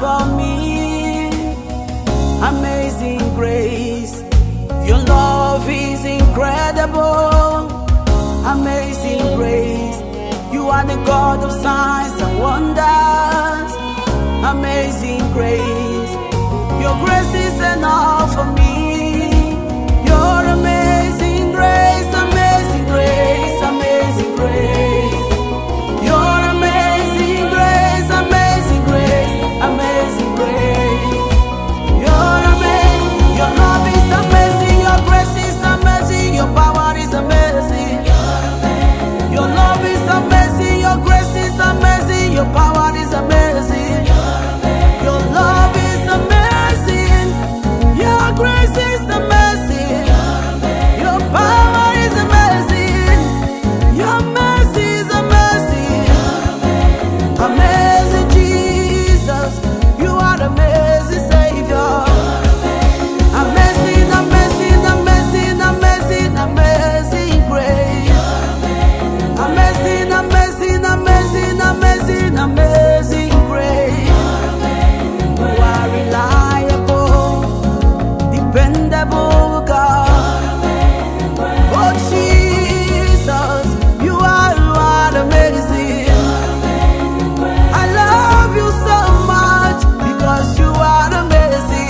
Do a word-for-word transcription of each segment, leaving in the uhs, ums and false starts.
for me. Amazing grace, your love is incredible. Amazing grace, you are the God of signs and wonders. Amazing grace, your grace is enough for me. Your amazing grace, amazing grace, amazing grace. Your amazing grace, amazing grace, amazing grace. Your amazing, your love is amazing, your grace is amazing, your power is amazing. Your love is amazing, your grace is amazing, your power is amazing. Your love is amazing, your grace is amazing, your power is amazing, your mercy is amazing. Amazing Jesus, you are amazing Savior. Amazing, amazing, amazing, amazing, amazing grace. Amazing, amazing, amazing, amazing, amazing grace. You are reliable, dependable God. Oh Jesus, you are, you are amazing. I love you so much because you are amazing.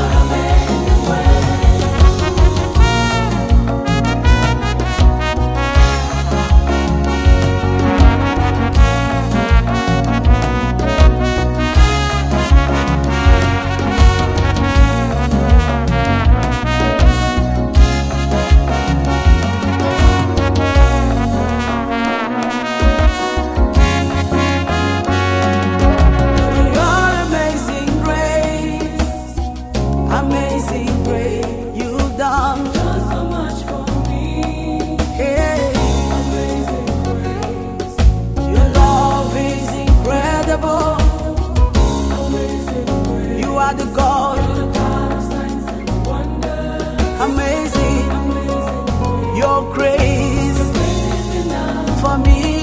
Your amazing grace, amazing grace, you've done just so much for me. Hey. Amazing grace, your love is incredible. Amazing grace, you are the God, you're the God of signs and wonders. Amazing, amazing, your grace for me.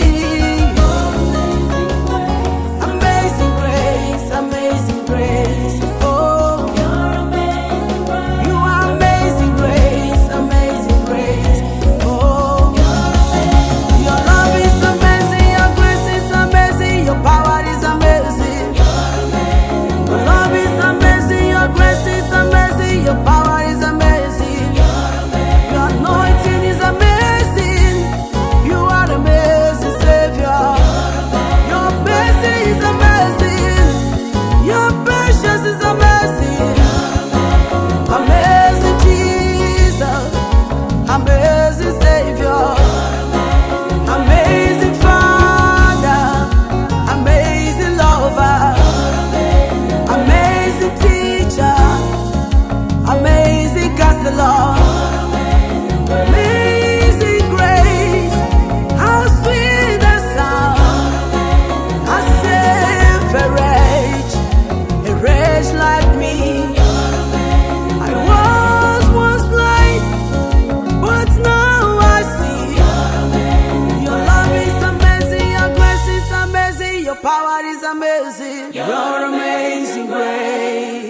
Amazing grace, amazing grace. Oh, you are amazing grace, amazing grace. Oh, your love is amazing, your grace is amazing, your power is amazing. Your love is amazing, your grace is amazing, your power is amazing. Your anointing is amazing. You are amazing Savior. Your mercy is amazing. Your patience is amazing. Amazing Jesus, amazing Savior, amazing Father, amazing lover, amazing teacher, amazing counselor. Amazing grace, how sweet the sound. I saved a wretch, a wretch like me. I was once blind, but now I see. Your love is amazing, your grace is amazing, your power is amazing. Your amazing grace.